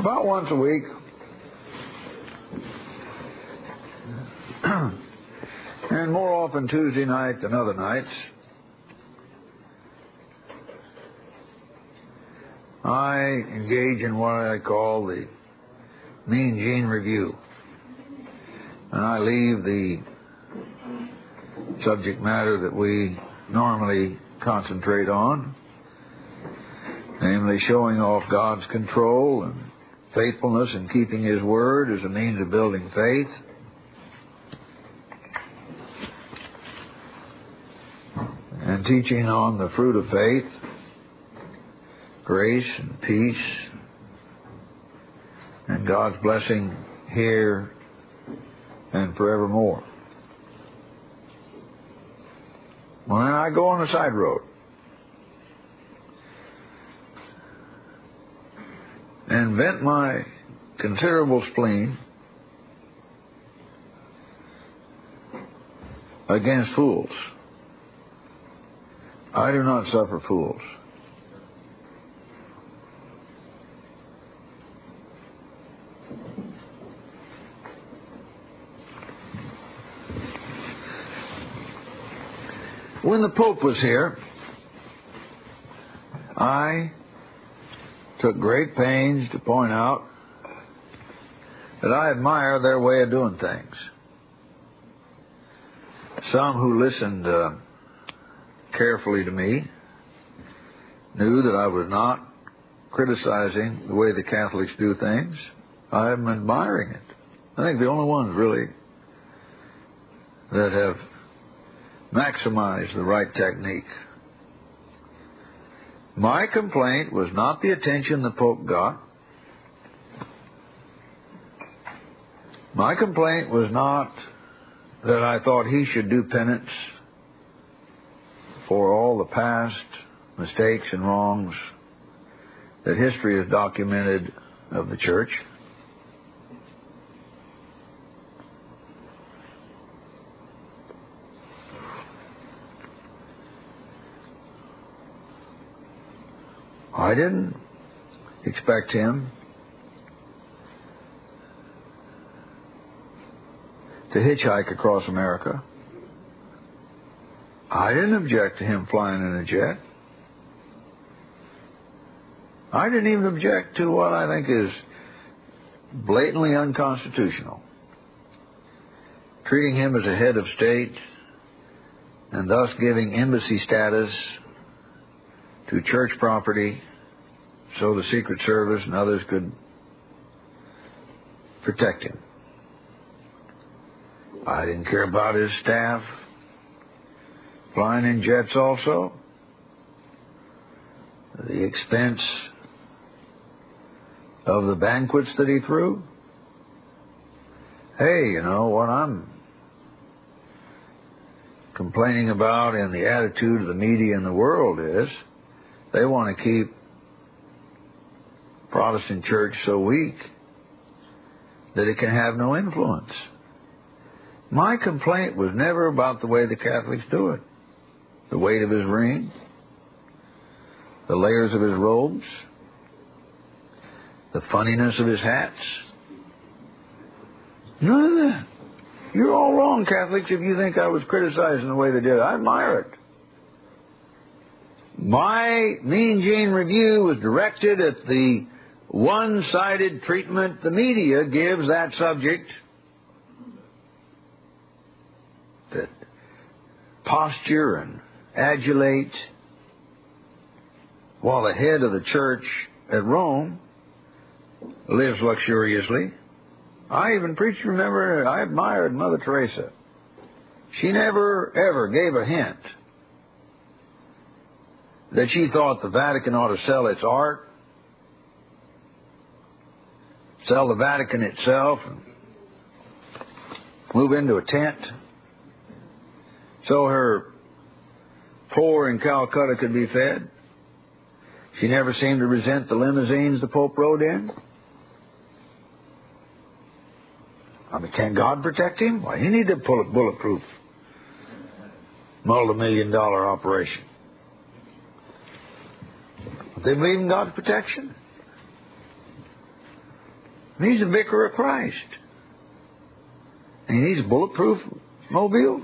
About once a week. And more often Tuesday night than other nights, I engage in what I call the Mean Gene Review. And I leave the subject matter that we normally concentrate on, namely showing off God's control and faithfulness in keeping His Word as a means of building faith, and teaching on the fruit of faith, grace and peace, and God's blessing here and forevermore. Well, then I go on the side road and vent my considerable spleen against fools. I do not suffer fools. When the Pope was here, I took great pains to point out that I admire their way of doing things. Some who listened carefully to me knew that I was not criticizing the way the Catholics do things. I am admiring it. I think the only ones really that have maximized the right technique. My complaint was not the attention the Pope got. My complaint was not that I thought he should do penance for all the past mistakes and wrongs that history has documented of the Church. I didn't expect him to hitchhike across America. I didn't object to him flying in a jet. I didn't even object to what I think is blatantly unconstitutional, treating him as a head of state and thus giving embassy status to church property so the Secret Service and others could protect him. I didn't care about his staff flying in jets also. The expense of the banquets that he threw. Hey, you know, what I'm complaining about in the attitude of the media in the world is they want to keep Protestant church so weak that it can have no influence. My complaint was never about the way the Catholics do it. The weight of his ring, the layers of his robes, the funniness of his hats. None of that. You're all wrong, Catholics, if you think I was criticizing the way they did it. I admire it. My Mean Gene Review was directed at the one-sided treatment the media gives that subject, that posture and adulate, while the head of the church at Rome lives luxuriously. I even preached, remember, I admired Mother Teresa. She never, ever gave a hint that she thought the Vatican ought to sell its art, sell the Vatican itself, and move into a tent so her poor in Calcutta could be fed. She never seemed to resent the limousines the Pope rode in. I mean, can God protect him? Why, he needed a bulletproof, multi-million-dollar operation. They believe in God's protection. And he's the vicar of Christ. And he needs a bulletproof mobile.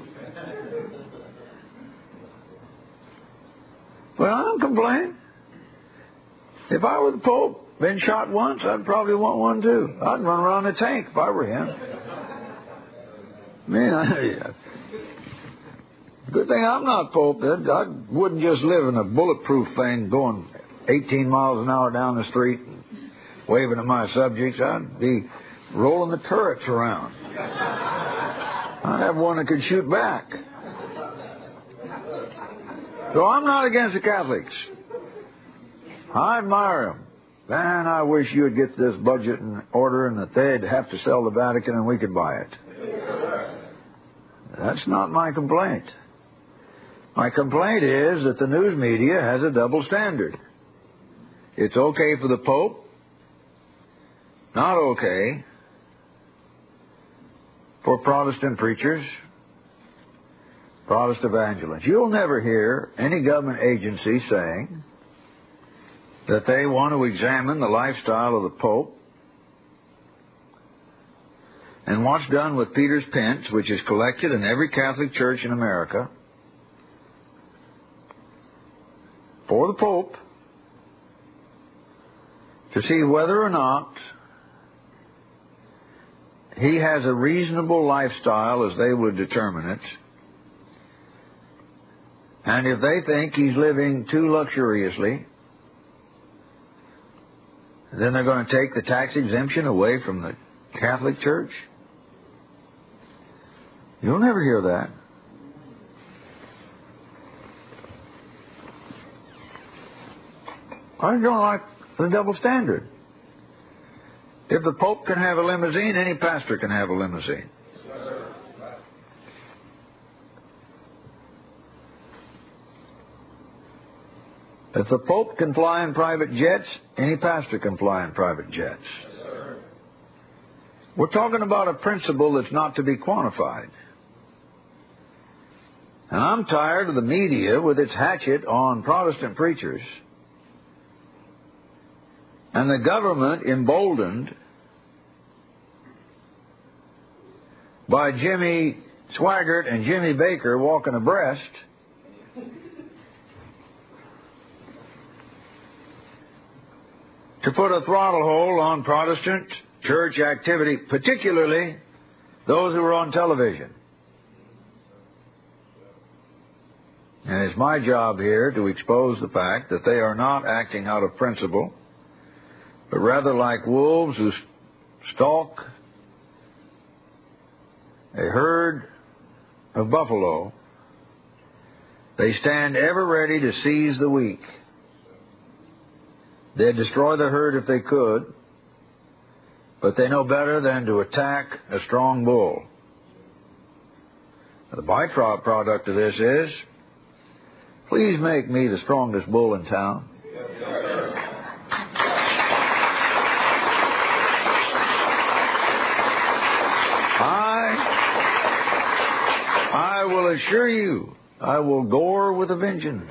Well, I don't complain. If I were the Pope, been shot once, I'd probably want one too. I'd run around in a tank if I were him. Good thing I'm not Pope. I wouldn't just live in a bulletproof thing going 18 miles an hour down the street and waving at my subjects. I'd be rolling the turrets around. I'd have one that could shoot back. So I'm not against the Catholics. I admire them. Man, I wish you would get this budget in order and that they'd have to sell the Vatican and we could buy it. That's not my complaint. My complaint is that the news media has a double standard. It's okay for the Pope, not okay for Protestant preachers, Protestant evangelists. You'll never hear any government agency saying that they want to examine the lifestyle of the Pope and what's done with Peter's Pence, which is collected in every Catholic church in America for the Pope, to see whether or not he has a reasonable lifestyle as they would determine it. And if they think he's living too luxuriously, then they're going to take the tax exemption away from the Catholic Church. You'll never hear that. I don't like the double standard. If the Pope can have a limousine, any pastor can have a limousine. If the Pope can fly in private jets, any pastor can fly in private jets. We're talking about a principle that's not to be quantified. And I'm tired of the media with its hatchet on Protestant preachers and the government emboldened by Jimmy Swaggart and Jimmy Baker walking abreast to put a throttle hold on Protestant church activity, particularly those who are on television. And it's my job here to expose the fact that they are not acting out of principle, but rather like wolves who stalk a herd of buffalo. They stand ever ready to seize the weak. They'd destroy the herd if they could, but they know better than to attack a strong bull. The byproduct of this is, please make me the strongest bull in town. I will assure you, I will gore with a vengeance.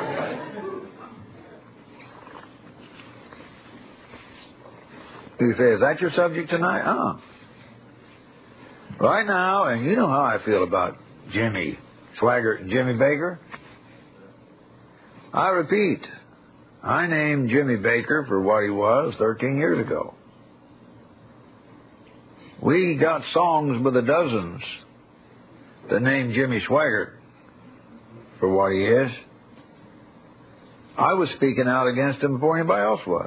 You say, is that your subject tonight? Right now, and you know how I feel about Jimmy Swaggart and Jimmy Baker. I repeat, I named Jimmy Baker for what he was 13 years ago. We got songs by the dozens that named Jimmy Swaggart for what he is. I was speaking out against him before anybody else was.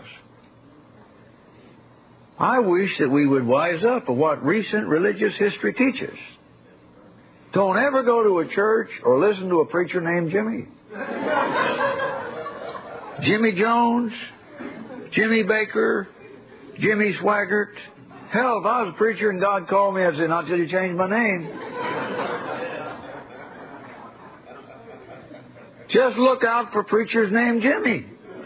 I wish that we would wise up of what recent religious history teaches. Don't ever go to a church or listen to a preacher named Jimmy. Jimmy Jones, Jimmy Baker, Jimmy Swaggart. Hell, if I was a preacher and God called me, I'd say, not till you change my name. Just look out for preachers named Jimmy.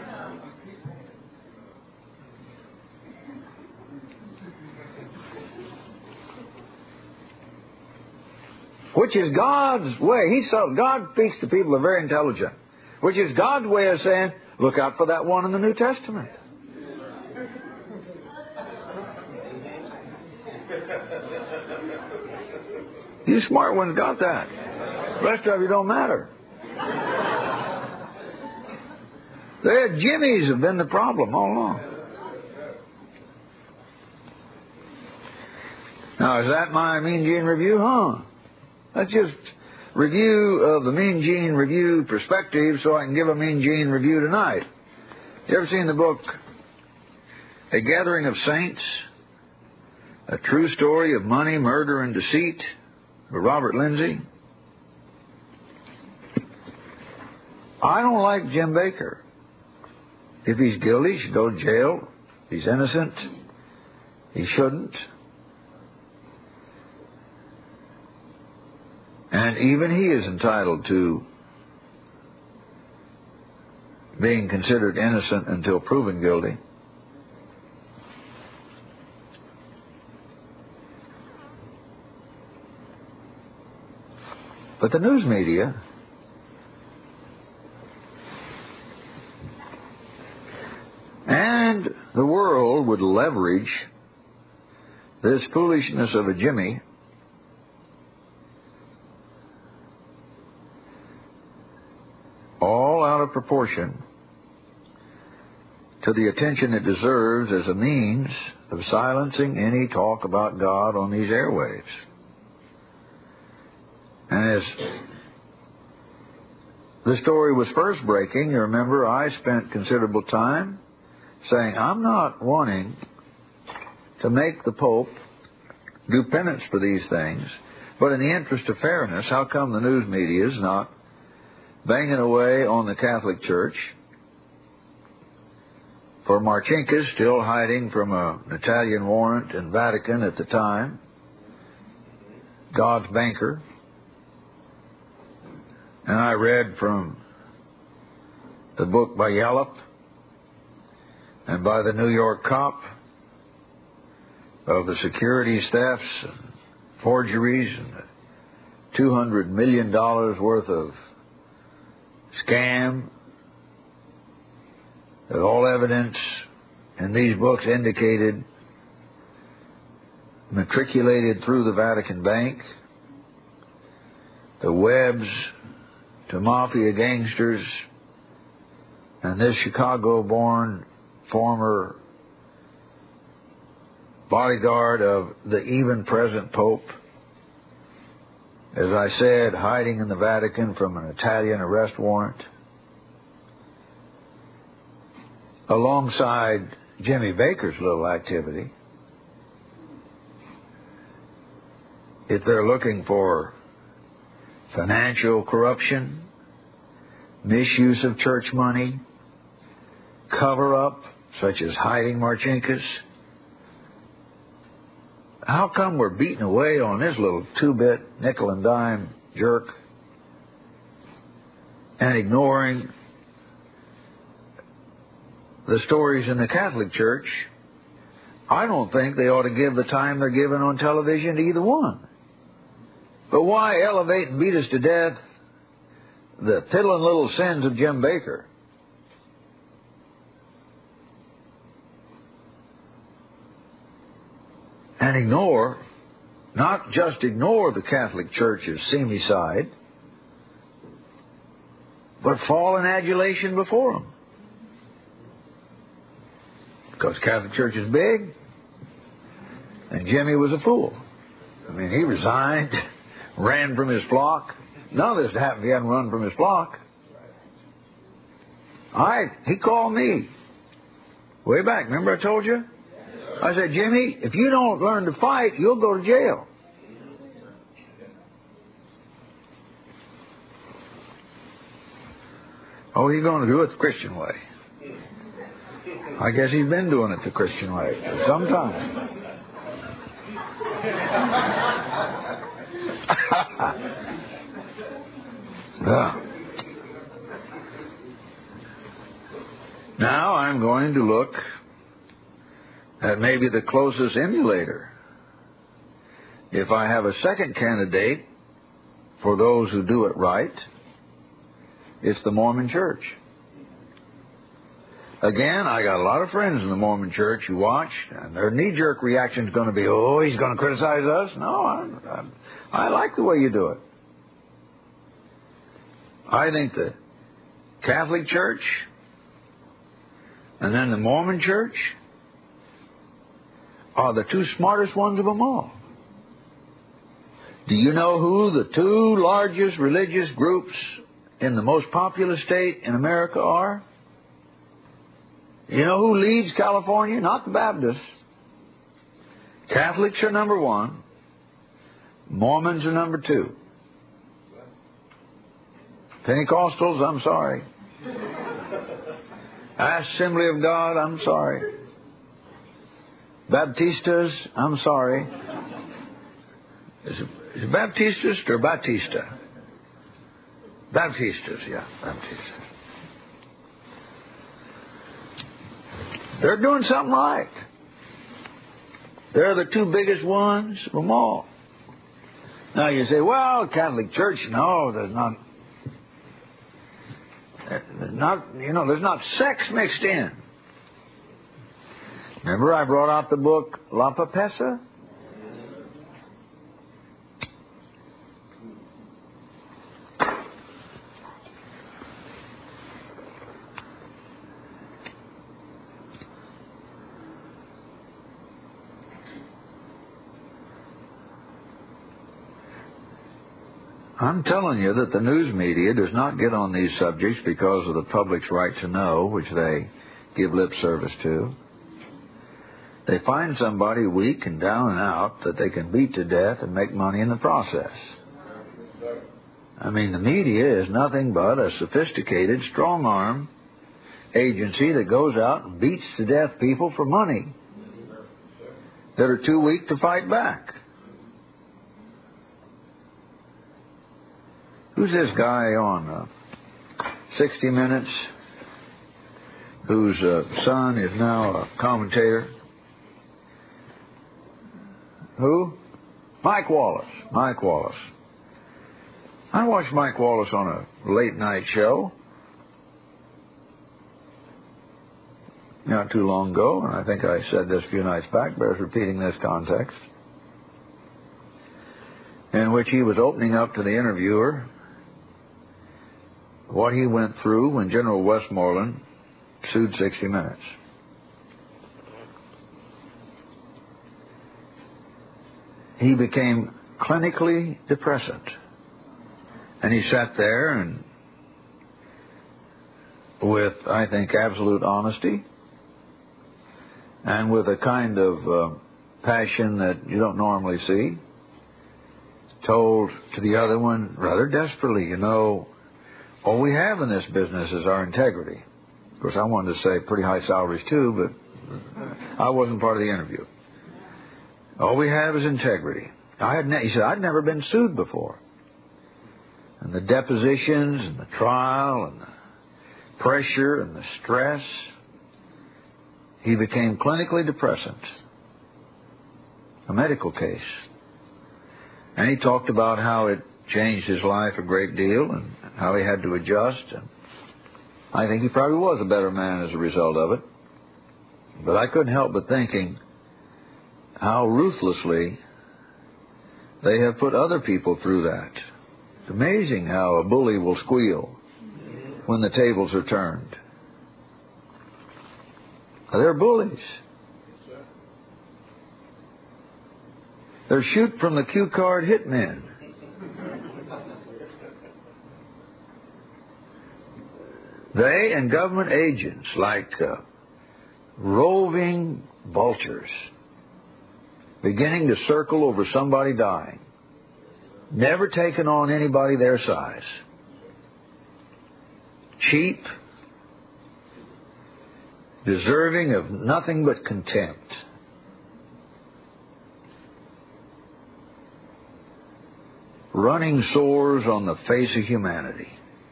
Which is God's way. God speaks to people who are very intelligent. Which is God's way of saying, look out for that one in the New Testament. You smart ones got that. The rest of you don't matter. Their jimmies have been the problem all along. Now, is that my Mean Gene Review? That's just review of the Mean Gene Review perspective so I can give a Mean Gene Review tonight. You ever seen the book A Gathering of Saints? A True Story of Money, Murder, and Deceit by Robert Lindsay? I don't like Jim Bakker. If he's guilty, he should go to jail. If he's innocent, he shouldn't. And even he is entitled to being considered innocent until proven guilty. But the news media and the world would leverage this foolishness of a Jimmy all out of proportion to the attention it deserves as a means of silencing any talk about God on these airwaves. And as the story was first breaking, you remember I spent considerable time saying, I'm not wanting to make the Pope do penance for these things, but in the interest of fairness, how come the news media is not banging away on the Catholic Church for Marcinkus, still hiding from an Italian warrant in Vatican at the time, God's banker? And I read from the book by Yallop and by the New York cop of the securities thefts and forgeries and $200 million worth of scam. That all evidence in these books indicated matriculated through the Vatican Bank, the webs to mafia gangsters, and this Chicago-born former bodyguard of the even present Pope, as I said, hiding in the Vatican from an Italian arrest warrant, alongside Jimmy Bakker's little activity. If they're looking for financial corruption, misuse of church money, cover-up, such as hiding Marcinkus, how come we're beating away on this little two-bit nickel and dime jerk and ignoring the stories in the Catholic Church? I don't think they ought to give the time they're given on television to either one. But why elevate and beat us to death the piddling little sins of Jim Bakker? And ignore, not just ignore the Catholic Church's seamy side, but fall in adulation before them. Because the Catholic Church is big, and Jimmy was a fool. I mean, he resigned, ran from his flock. None of this happened if he hadn't run from his flock. He called me way back. Remember I told you? I said, Jimmy, if you don't learn to fight, you'll go to jail. Oh, he's going to do it the Christian way. I guess he's been doing it the Christian way for some time. Now I'm going to look at maybe the closest emulator. If I have a second candidate for those who do it right, it's the Mormon Church. Again, I got a lot of friends in the Mormon Church who watch, and their knee-jerk reaction is going to be, oh, he's going to criticize us? No, I like the way you do it. I think the Catholic Church and then the Mormon Church are the two smartest ones of them all. Do you know who the two largest religious groups in the most populous state in America are? You know who leads California? Not the Baptists. Catholics are number one. Mormons are number two. Pentecostals, I'm sorry. Assembly of God, I'm sorry. Baptistas, I'm sorry. Is it Baptistas or Batista? Baptistas, yeah, Baptistas. They're doing something right. They're the two biggest ones of them all. Now you say, well, Catholic Church, no, there's not sex mixed in. Remember I brought out the book La Papessa? I'm telling you that the news media does not get on these subjects because of the public's right to know, which they give lip service to. They find somebody weak and down and out that they can beat to death and make money in the process. I mean, the media is nothing but a sophisticated, strong-arm agency that goes out and beats to death people for money that are too weak to fight back. Who's this guy on 60 Minutes whose son is now a commentator? Who? Mike Wallace. Mike Wallace. I watched Mike Wallace on a late-night show not too long ago, and I think I said this a few nights back, bears repeating this context, in which he was opening up to the interviewer what he went through when General Westmoreland sued 60 Minutes. He became clinically depressant. And he sat there and, with, I think, absolute honesty and with a kind of passion that you don't normally see, told to the other one rather desperately, you know, all we have in this business is our integrity. Of course, I wanted to say pretty high salaries too, but I wasn't part of the interview. All we have is integrity. He said, I'd never been sued before. And the depositions and the trial and the pressure and the stress, he became clinically depressant. A medical case. And he talked about how it changed his life a great deal and how he had to adjust. And I think he probably was a better man as a result of it. But I couldn't help but thinking how ruthlessly they have put other people through that. It's amazing how a bully will squeal when the tables are turned. They're bullies. They're shoot from the cue card hitmen. They and government agents, like roving vultures, beginning to circle over somebody dying, never taking on anybody their size. Cheap, deserving of nothing but contempt. Running sores on the face of humanity.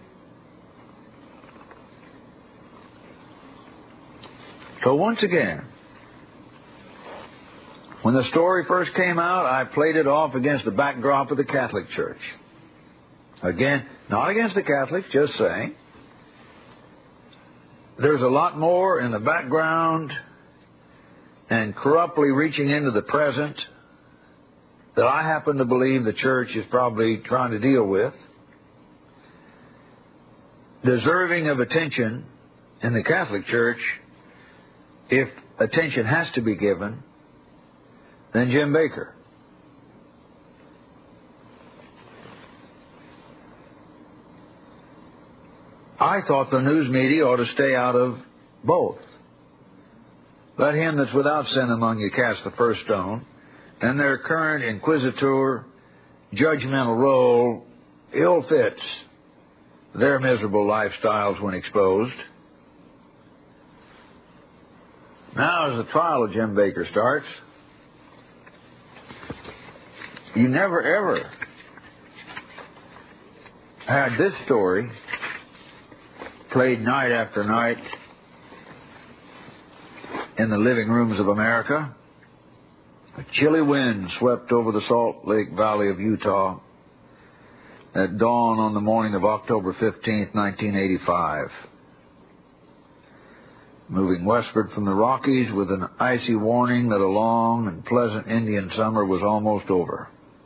So once again, when the story first came out, I played it off against the backdrop of the Catholic Church. Again, not against the Catholics, just saying there's a lot more in the background and corruptly reaching into the present that I happen to believe the church is probably trying to deal with, deserving of attention in the Catholic Church, if attention has to be given, than Jim Bakker. I thought the news media ought to stay out of both. Let him that's without sin among you cast the first stone, and their current inquisitor, judgmental role ill fits their miserable lifestyles when exposed. Now, as the trial of Jim Bakker starts, you never ever had this story played night after night in the living rooms of America. A chilly wind swept over the Salt Lake Valley of Utah at dawn on the morning of October 15th, 1985. Moving westward from the Rockies with an icy warning that a long and pleasant Indian summer was almost over.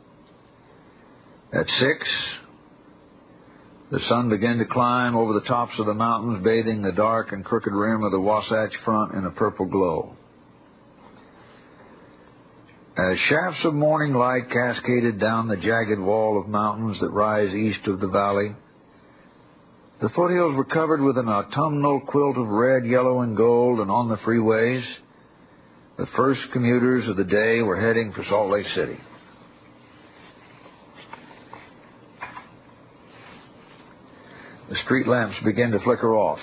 At 6, the sun began to climb over the tops of the mountains, bathing the dark and crooked rim of the Wasatch Front in a purple glow. As shafts of morning light cascaded down the jagged wall of mountains that rise east of the valley, the foothills were covered with an autumnal quilt of red, yellow, and gold, and on the freeways, the first commuters of the day were heading for Salt Lake City. The street lamps began to flicker off.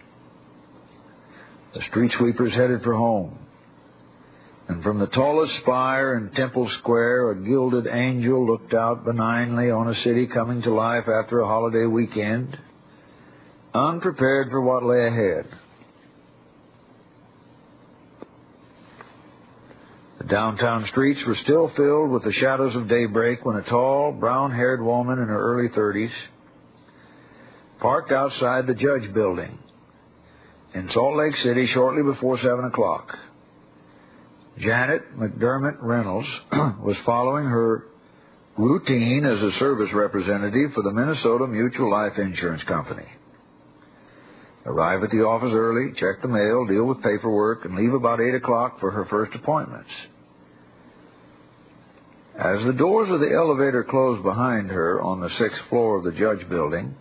The street sweepers headed for home. And from the tallest spire in Temple Square, a gilded angel looked out benignly on a city coming to life after a holiday weekend, unprepared for what lay ahead. The downtown streets were still filled with the shadows of daybreak when a tall, brown-haired woman in her early 30s parked outside the Judge Building in Salt Lake City shortly before 7 o'clock. Janet McDermott Reynolds was following her routine as a service representative for the Minnesota Mutual Life Insurance Company. Arrive at the office early, check the mail, deal with paperwork, and leave about 8 o'clock for her first appointments. As the doors of the elevator closed behind her on the 6th floor of the Judge Building,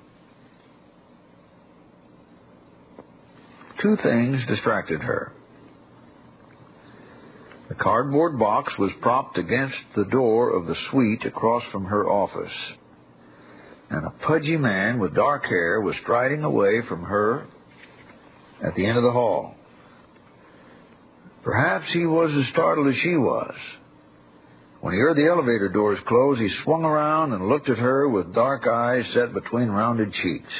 two things distracted her. The cardboard box was propped against the door of the suite across from her office, and a pudgy man with dark hair was striding away from her at the end of the hall. Perhaps he was as startled as she was. When he heard the elevator doors close, he swung around and looked at her with dark eyes set between rounded cheeks.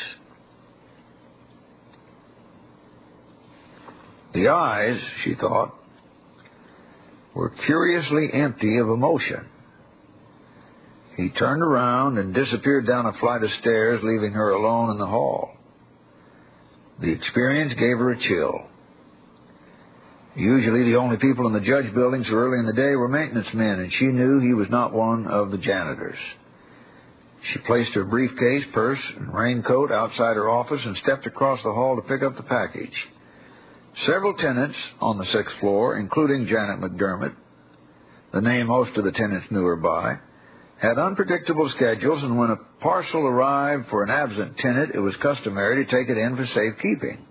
The eyes, she thought, were curiously empty of emotion. He turned around and disappeared down a flight of stairs, leaving her alone in the hall. The experience gave her a chill. Usually the only people in the Judge Building so early in the day were maintenance men, and she knew he was not one of the janitors. She placed her briefcase, purse, and raincoat outside her office and stepped across the hall to pick up the package. Several tenants on the 6th floor, including Janet McDermott, the name most of the tenants knew her by, had unpredictable schedules, and when a parcel arrived for an absent tenant, it was customary to take it in for safekeeping.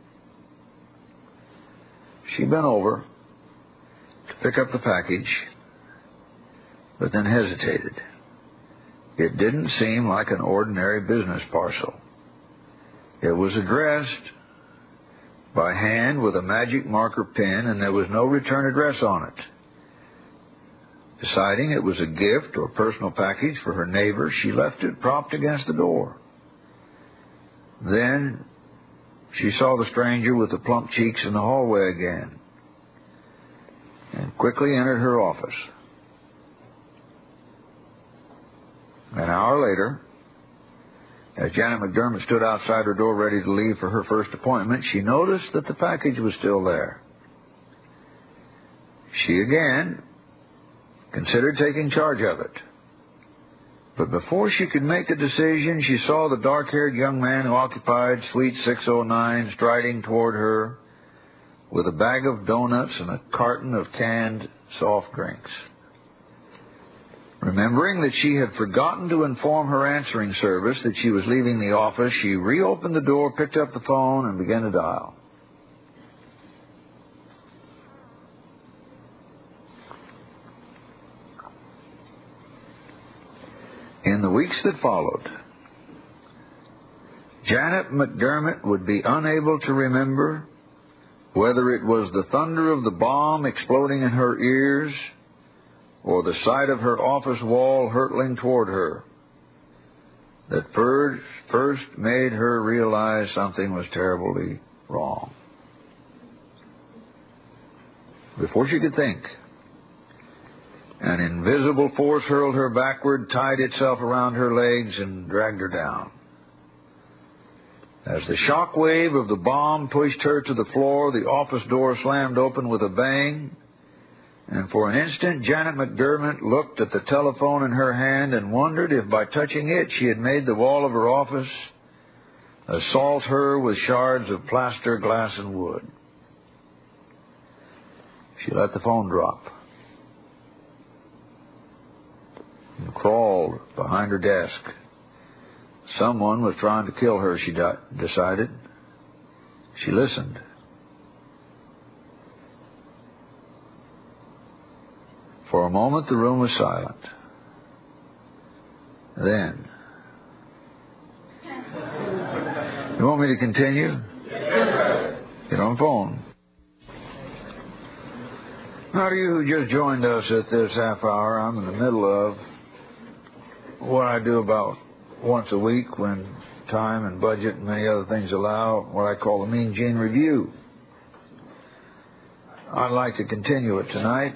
She bent over to pick up the package, but then hesitated. It didn't seem like an ordinary business parcel. It was addressed by hand with a magic marker pen, and there was no return address on it. Deciding it was a gift or personal package for her neighbor, she left it propped against the door. Then she saw the stranger with the plump cheeks in the hallway again, and quickly entered her office. An hour later, As Janet McDermott stood outside her door ready to leave for her first appointment, she noticed that the package was still there. She again considered taking charge of it. But before she could make a decision, she saw the dark-haired young man who occupied Suite 609 striding toward her with a bag of donuts and a carton of canned soft drinks. Remembering that she had forgotten to inform her answering service that she was leaving the office, she reopened the door, picked up the phone, and began to dial. In the weeks that followed, Janet McDermott would be unable to remember whether it was the thunder of the bomb exploding in her ears or the sight of her office wall hurtling toward her that first made her realize something was terribly wrong. Before she could think, an invisible force hurled her backward, tied itself around her legs, and dragged her down. As the shock wave of the bomb pushed her to the floor, the office door slammed open with a bang, and for an instant Janet McDermott looked at the telephone in her hand and wondered if by touching it she had made the wall of her office assault her with shards of plaster, glass, and wood. She let the phone drop and crawled behind her desk. Someone was trying to kill her, she decided. She listened. For a moment, the room was silent. Then, you want me to continue? Get on the phone. Now, to you who just joined us at this half hour, I'm in the middle of what I do about once a week when time and budget and many other things allow, what I call the Mean Gene Review. I'd like to continue it tonight,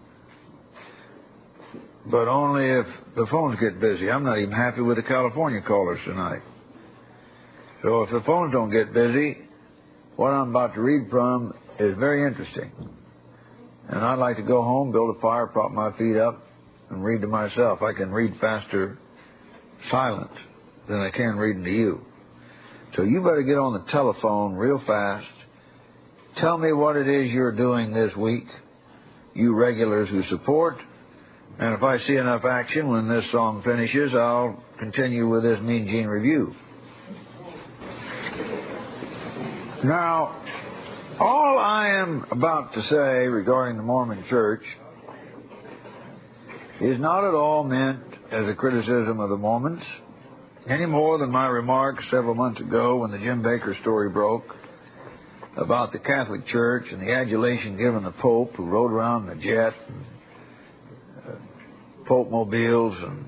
but only if the phones get busy. I'm not even happy with the California callers tonight. So if the phones don't get busy, what I'm about to read from is very interesting. And I'd like to go home, build a fire, prop my feet up, and read to myself. I can read faster silent than I can reading to you. So you better get on the telephone real fast. Tell me what it is you're doing this week, you regulars who support. And if I see enough action when this song finishes, I'll continue with this Mean Gene Review. Now, all I am about to say regarding the Mormon Church is not at all meant as a criticism of the Mormons, any more than my remarks several months ago when the Jim Bakker story broke about the Catholic Church and the adulation given the Pope, who rode around in a jet, and Pope mobiles, and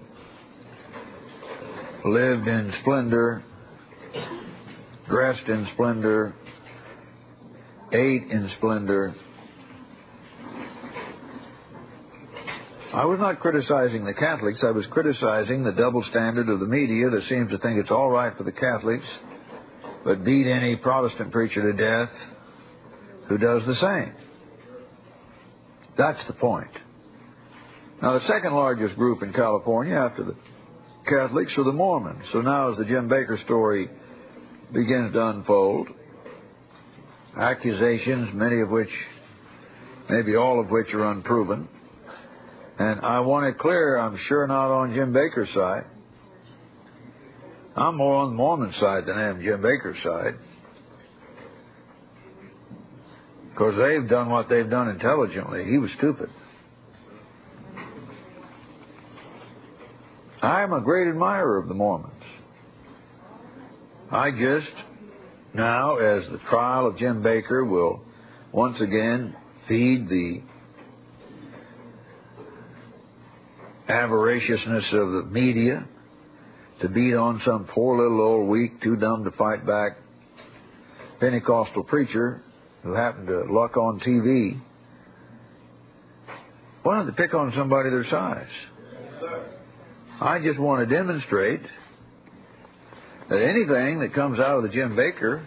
lived in splendor, dressed in splendor, ate in splendor. I was not criticizing the Catholics. I was criticizing the double standard of the media that seems to think it's all right for the Catholics, but beat any Protestant preacher to death who does the same. That's the point. Now, the second largest group in California after the Catholics are the Mormons. So now as the Jim Bakker story begins to unfold, accusations, many of which, maybe all of which are unproven, and I want it clear, I'm sure not on Jim Bakker's side. I'm more on the Mormon side than I am Jim Bakker's side. Because they've done what they've done intelligently. He was stupid. I'm a great admirer of the Mormons. I just, now, as the trial of Jim Bakker will once again feed the avariciousness of the media to beat on some poor little old weak, too dumb to fight back Pentecostal preacher who happened to luck on TV. Why don't they pick on somebody their size? I just want to demonstrate that anything that comes out of the Jim Bakker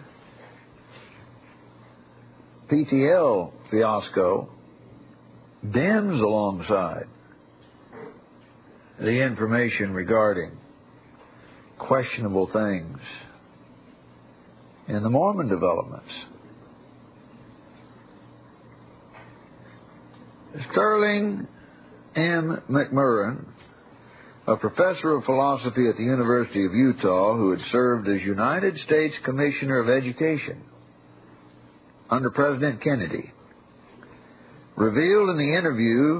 PTL fiasco bends alongside the information regarding questionable things in the Mormon developments. Sterling M. McMurrin, a professor of philosophy at the University of Utah who had served as United States Commissioner of Education under President Kennedy, revealed in the interview,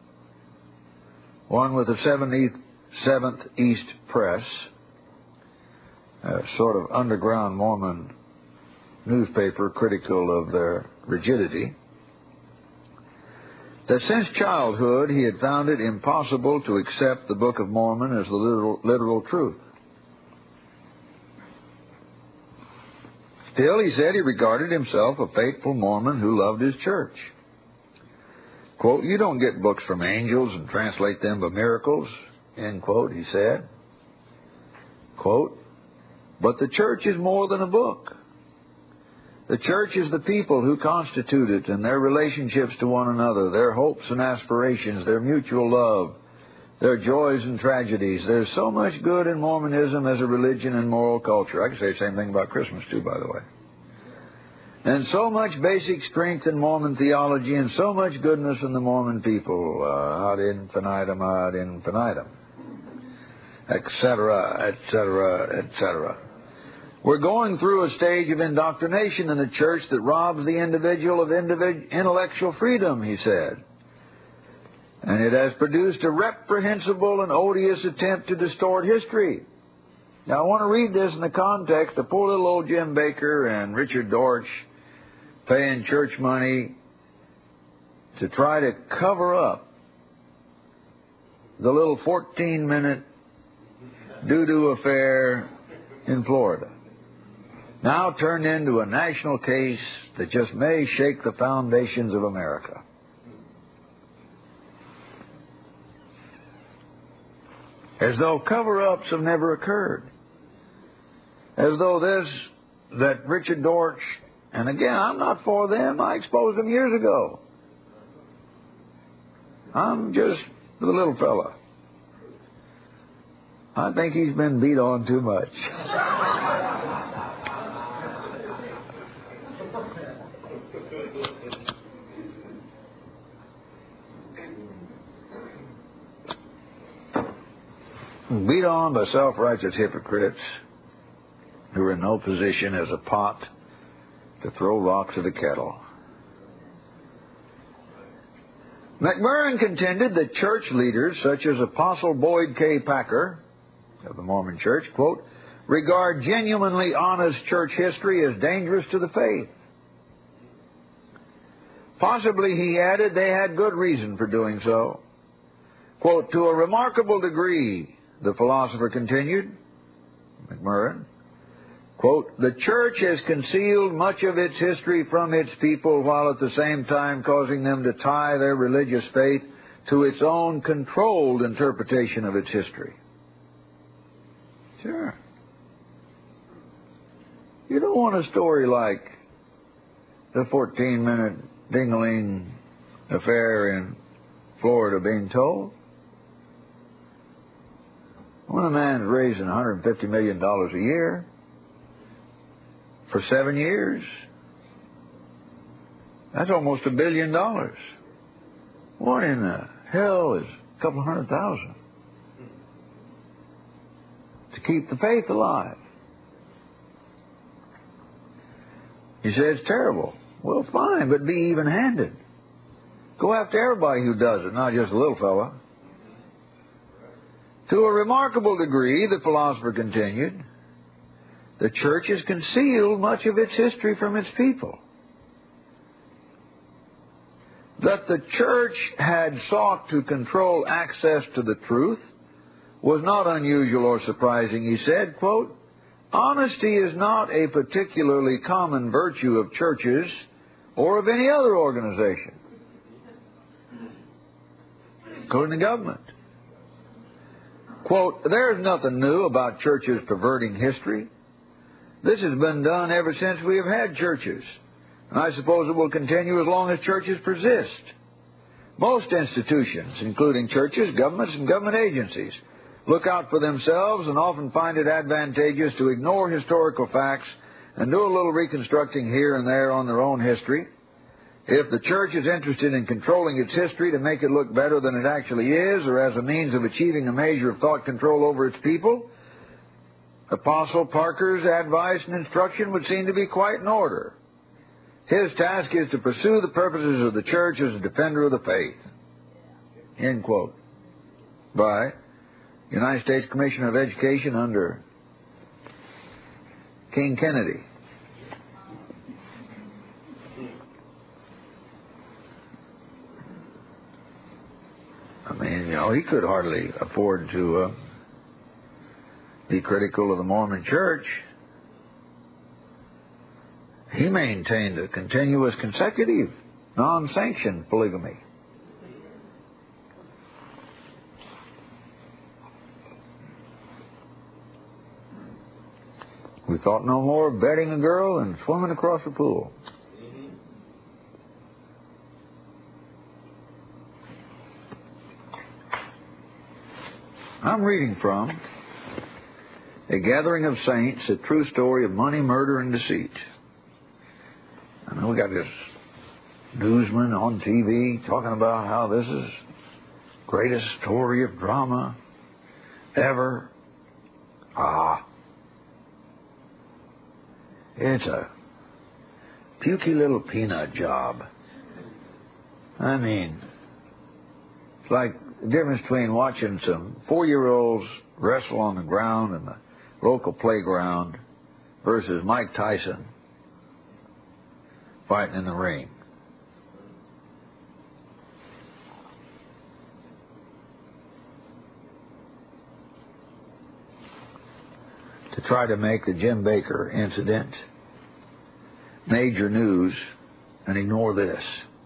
one with the 77th East Press, a sort of underground Mormon newspaper critical of their rigidity, that since childhood he had found it impossible to accept the Book of Mormon as the literal truth. Still, he said he regarded himself a faithful Mormon who loved his church. Quote, "You don't get books from angels and translate them by miracles," end quote, he said. Quote, "But the church is more than a book. The church is the people who constitute it and their relationships to one another, their hopes and aspirations, their mutual love, their joys and tragedies. There's so much good in Mormonism as a religion and moral culture." I can say the same thing about Christmas, too, by the way. "And so much basic strength in Mormon theology and so much goodness in the Mormon people, ad infinitum, etc., etc., etc. We're going through a stage of indoctrination in the church that robs the individual of intellectual freedom," he said. "And it has produced a reprehensible and odious attempt to distort history." Now, I want to read this in the context of poor little old Jim Bakker and Richard Dortch paying church money to try to cover up the little 14-minute doo-doo affair in Florida, now turned into a national case that just may shake the foundations of America. As though cover-ups have never occurred. As though that Richard Dortch, and again, I'm not for them, I exposed them years ago. I'm just the little fella. I think he's been beat on too much. Beat on by self-righteous hypocrites who are in no position as a pot to throw rocks at a kettle. McMurrin contended that church leaders such as Apostle Boyd K. Packer of the Mormon Church, quote, regard genuinely honest church history as dangerous to the faith. Possibly, he added, they had good reason for doing so. Quote, to a remarkable degree, the philosopher continued, McMurrin, quote, the church has concealed much of its history from its people while at the same time causing them to tie their religious faith to its own controlled interpretation of its history. Sure. You don't want a story like the 14-minute ding-a-ling affair in Florida being told. When a man's raising $150 million a year for 7 years, that's almost $1 billion. What in the hell is a couple $100,000 to keep the faith alive? You say it's terrible. Well, fine, but be even-handed. Go after everybody who does it, not just a little fella. To a remarkable degree, the philosopher continued, the church has concealed much of its history from its people. That the church had sought to control access to the truth was not unusual or surprising, he said, quote, honesty is not a particularly common virtue of churches or of any other organization, including the government. Quote, there's nothing new about churches perverting history This has been done ever since we have had churches, and I suppose it will continue as long as churches persist. Most institutions, including churches, governments, and government agencies, look out for themselves and often find it advantageous to ignore historical facts and do a little reconstructing here and there on their own history. If the church is interested in controlling its history to make it look better than it actually is, or as a means of achieving a measure of thought control over its people, Apostle Parker's advice and instruction would seem to be quite in order. His task is to pursue the purposes of the church as a defender of the faith. End quote. By United States Commissioner of Education under King Kennedy. I mean, he could hardly afford to be critical of the Mormon Church. He maintained a continuous, consecutive, non-sanctioned polygamy. We thought no more of betting a girl and swimming across the pool. I'm reading from A Gathering of Saints, a true story of money, murder, and deceit. I know we got this newsman on TV talking about how this is the greatest story of drama ever. It's a pukey little peanut job. I mean, it's like the difference between watching some 4-year-olds wrestle on the ground in the local playground versus Mike Tyson fighting in the ring. To try to make the Jim Baker incident major news and ignore this.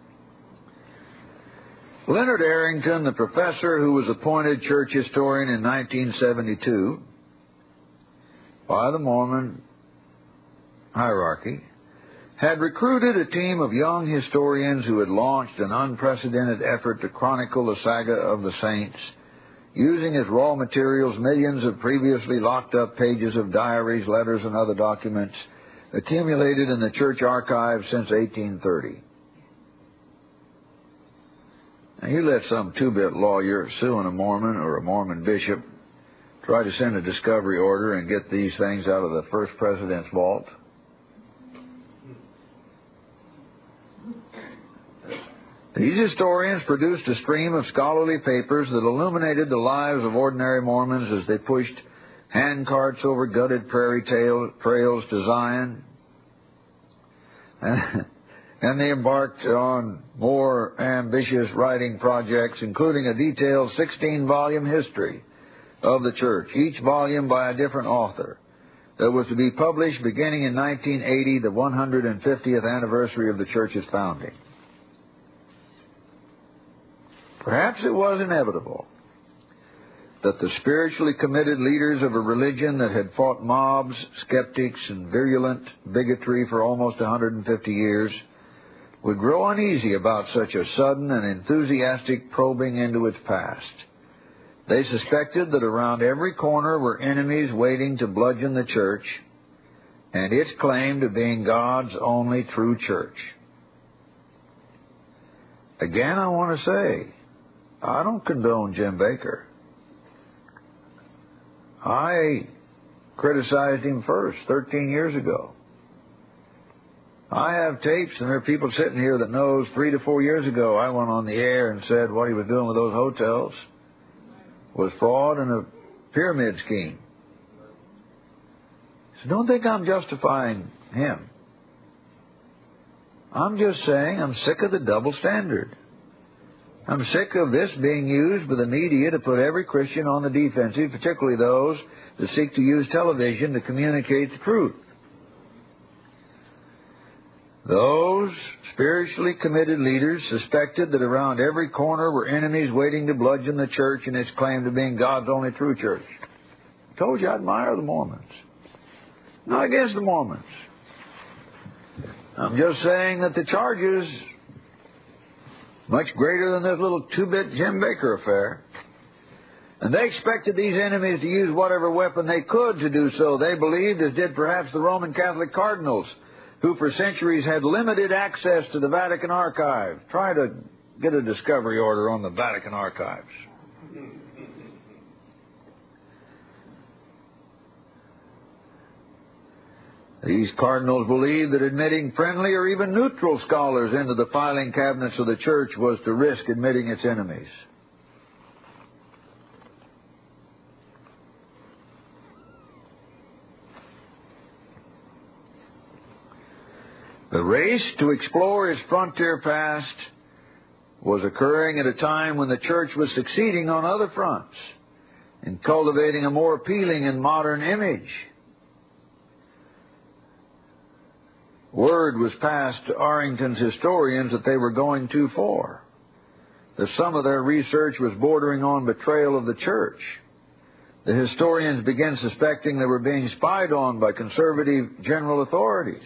Leonard Arrington, the professor who was appointed church historian in 1972 by the Mormon hierarchy, had recruited a team of young historians who had launched an unprecedented effort to chronicle the saga of the saints, using as raw materials millions of previously locked up pages of diaries, letters, and other documents accumulated in the church archives since 1830. Now, you let some two-bit lawyer suing a Mormon or a Mormon bishop try to send a discovery order and get these things out of the first president's vault. These historians produced a stream of scholarly papers that illuminated the lives of ordinary Mormons as they pushed hand carts over gutted prairie trails to Zion. And they embarked on more ambitious writing projects, including a detailed 16-volume history of the church, each volume by a different author, that was to be published beginning in 1980, the 150th anniversary of the church's founding. Perhaps it was inevitable that the spiritually committed leaders of a religion that had fought mobs, skeptics, and virulent bigotry for almost 150 years would grow uneasy about such a sudden and enthusiastic probing into its past. They suspected that around every corner were enemies waiting to bludgeon the church and its claim to being God's only true church. Again, I want to say, I don't condone Jim Baker. I criticized him first 13 years ago. I have tapes, and there are people sitting here that knows 3 to 4 years ago I went on the air and said what he was doing with those hotels was fraud and a pyramid scheme. So don't think I'm justifying him. I'm just saying I'm sick of the double standard. I'm sick of this being used by the media to put every Christian on the defensive, particularly those that seek to use television to communicate the truth. Those spiritually committed leaders suspected that around every corner were enemies waiting to bludgeon the church and its claim to being God's only true church. I told you I admire the Mormons. not against the Mormons. I'm just saying that the charges much greater than this little two-bit Jim Baker affair. And they expected these enemies to use whatever weapon they could to do so. They believed, as did perhaps the Roman Catholic cardinals, who for centuries had limited access to the Vatican archive. Try to get a discovery order on the Vatican archives. These cardinals believed that admitting friendly or even neutral scholars into the filing cabinets of the church was to risk admitting its enemies. The race to explore its frontier past was occurring at a time when the church was succeeding on other fronts in cultivating a more appealing and modern image. Word was passed to Arlington's historians that they were going too far, that some of their research was bordering on betrayal of the church. The historians began suspecting they were being spied on by conservative general authorities.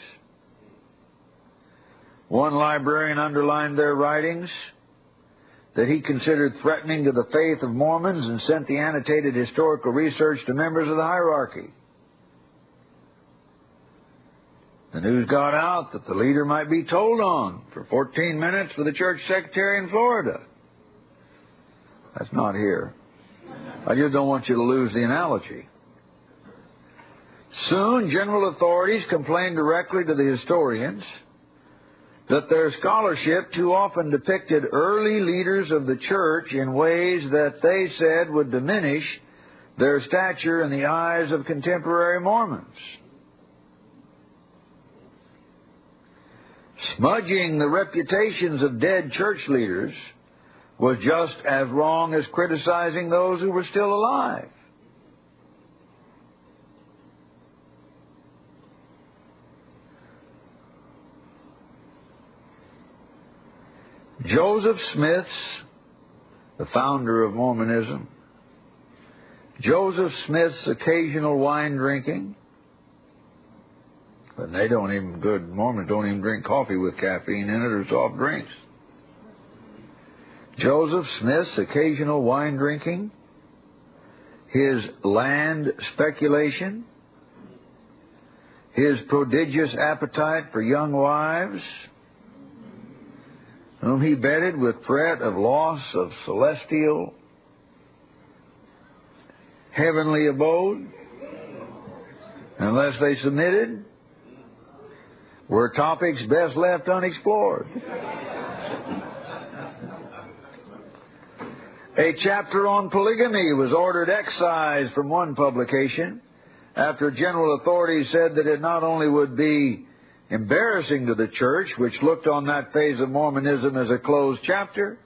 One librarian underlined their writings that he considered threatening to the faith of Mormons and sent the annotated historical research to members of the hierarchy. The news got out that the leader might be told on for 14 minutes with the church secretary in Florida. That's not here. I just don't want you to lose the analogy. Soon, general authorities complained directly to the historians that their scholarship too often depicted early leaders of the church in ways that they said would diminish their stature in the eyes of contemporary Mormons. Smudging the reputations of dead church leaders was just as wrong as criticizing those who were still alive. Joseph Smith's, the founder of Mormonism, Joseph Smith's occasional wine drinking, but good Mormons don't even drink coffee with caffeine in it or soft drinks. Joseph Smith's occasional wine drinking, his land speculation, his prodigious appetite for young wives, whom he betted with threat of loss of celestial, heavenly abode, unless they submitted, were topics best left unexplored. A chapter on polygamy was ordered excised from one publication after general authorities said that it not only would be embarrassing to the church, which looked on that phase of Mormonism as a closed chapter.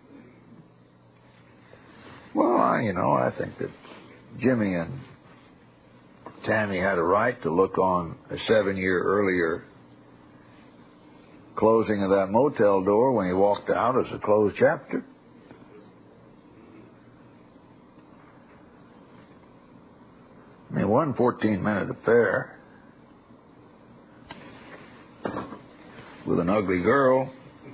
Well, I think that Jimmy and Tammy had a right to look on a 7-year earlier closing of that motel door when he walked out as a closed chapter. I mean, one 14-minute affair with an ugly girl.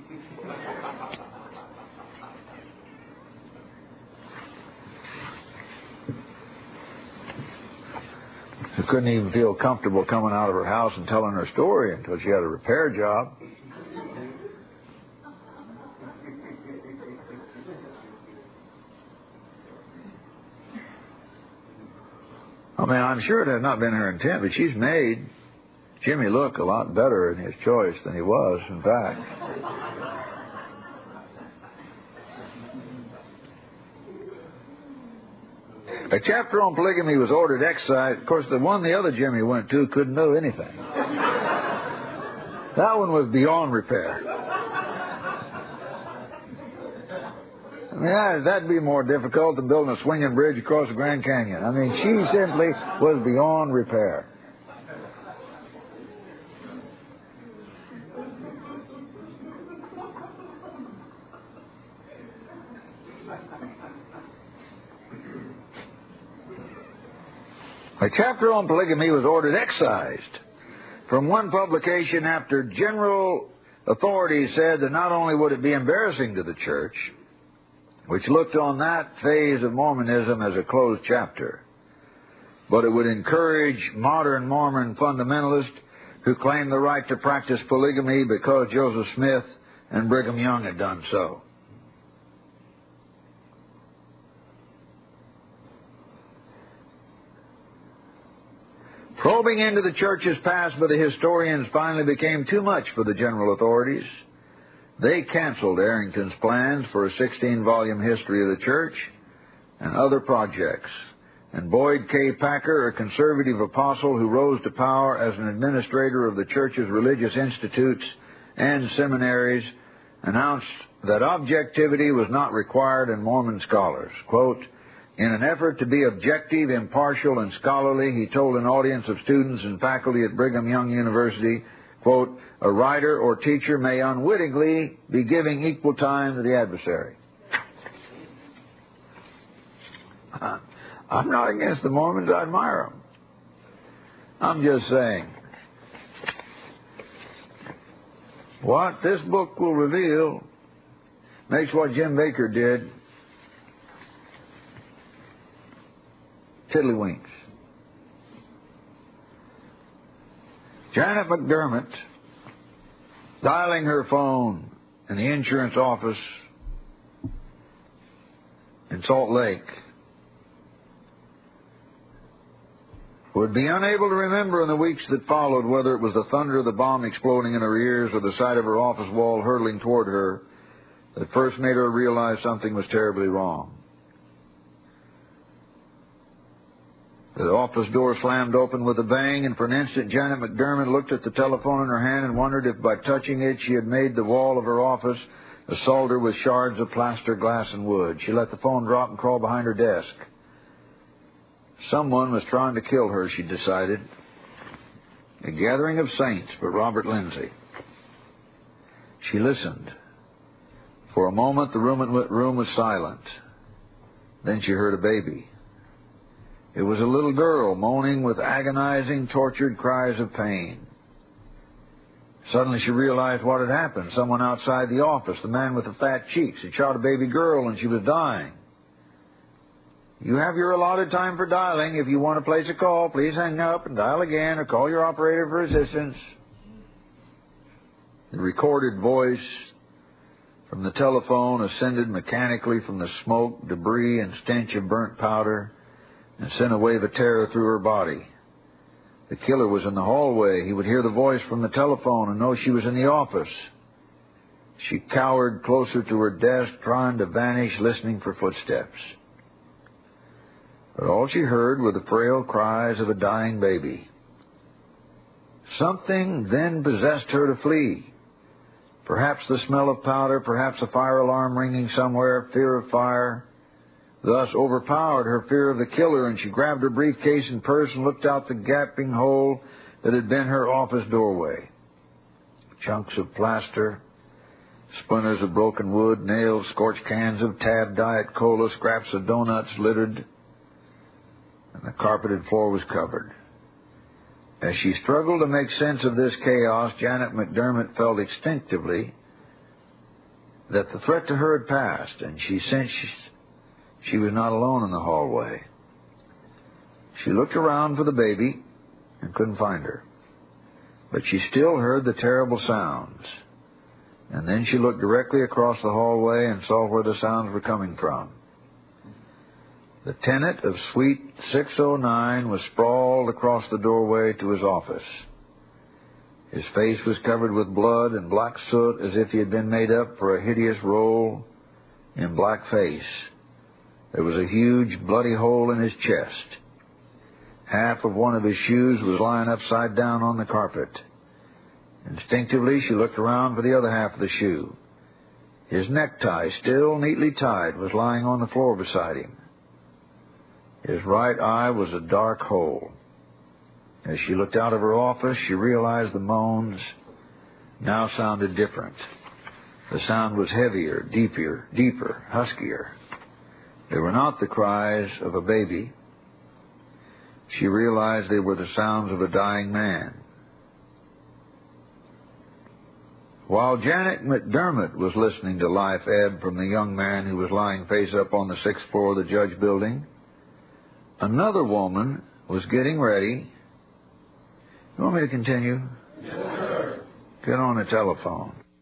She couldn't even feel comfortable coming out of her house and telling her story until she had a repair job. I mean, I'm sure it had not been her intent, but she's made Jimmy look a lot better in his choice than he was, in fact. A chapter on polygamy was ordered excised. Of course, the one the other Jimmy went to couldn't know anything. That one was beyond repair. I mean, that'd be more difficult than building a swinging bridge across the Grand Canyon. I mean, she simply was beyond repair. A chapter on polygamy was ordered excised from one publication after general authorities said that not only would it be embarrassing to the church, which looked on that phase of Mormonism as a closed chapter, but it would encourage modern Mormon fundamentalists who claim the right to practice polygamy because Joseph Smith and Brigham Young had done so. Probing into the church's past by the historians finally became too much for the general authorities. They canceled Arrington's plans for a 16-volume history of the church and other projects. And Boyd K. Packer, a conservative apostle who rose to power as an administrator of the church's religious institutes and seminaries, announced that objectivity was not required in Mormon scholars. Quote, "In an effort to be objective, impartial, and scholarly," he told an audience of students and faculty at Brigham Young University, quote, "a writer or teacher may unwittingly be giving equal time to the adversary." I'm not against the Mormons. I admire them. I'm just saying, what this book will reveal makes what Jim Baker did tiddlywinks. Janet McDermott, dialing her phone in the insurance office in Salt Lake, would be unable to remember in the weeks that followed whether it was the thunder of the bomb exploding in her ears or the sight of her office wall hurtling toward her that first made her realize something was terribly wrong. The office door slammed open with a bang, and for an instant Janet McDermott looked at the telephone in her hand and wondered if by touching it she had made the wall of her office assaulted with shards of plaster, glass, and wood. She let the phone drop and crawled behind her desk. Someone was trying to kill her, she decided. A gathering of saints for Robert Lindsay. She listened. For a moment the room was silent. Then she heard a baby. It was a little girl moaning with agonizing, tortured cries of pain. Suddenly she realized what had happened. Someone outside the office, the man with the fat cheeks, had shot a baby girl and she was dying. "You have your allotted time for dialing. If you want to place a call, please hang up and dial again or call your operator for assistance." The recorded voice from the telephone ascended mechanically from the smoke, debris, and stench of burnt powder and sent a wave of terror through her body. The killer was in the hallway. He would hear the voice from the telephone and know she was in the office. She cowered closer to her desk, trying to vanish, listening for footsteps. But all she heard were the frail cries of a dying baby. Something then possessed her to flee. Perhaps the smell of powder, perhaps a fire alarm ringing somewhere, fear of fire. Thus overpowered her fear of the killer, and she grabbed her briefcase and purse and looked out the gaping hole that had been her office doorway. Chunks of plaster, splinters of broken wood, nails, scorched cans of Tab Diet Cola, scraps of donuts littered, and the carpeted floor was covered. As she struggled to make sense of this chaos, Janet McDermott felt instinctively that the threat to her had passed, and she sensed she was not alone in the hallway. She looked around for the baby and couldn't find her, but she still heard the terrible sounds. And then she looked directly across the hallway and saw where the sounds were coming from. The tenant of Suite 609 was sprawled across the doorway to his office. His face was covered with blood and black soot as if he had been made up for a hideous role in blackface. There was a huge bloody hole in his chest. Half of one of his shoes was lying upside down on the carpet. Instinctively, she looked around for the other half of the shoe. His necktie, still neatly tied, was lying on the floor beside him. His right eye was a dark hole. As she looked out of her office, she realized the moans now sounded different. The sound was heavier, deeper, huskier. They were not the cries of a baby. She realized they were the sounds of a dying man. While Janet McDermott was listening to life ebb from the young man who was lying face up on the 6th floor of the Judge building, another woman was getting ready. You want me to continue? Yes, sir. Get on the telephone.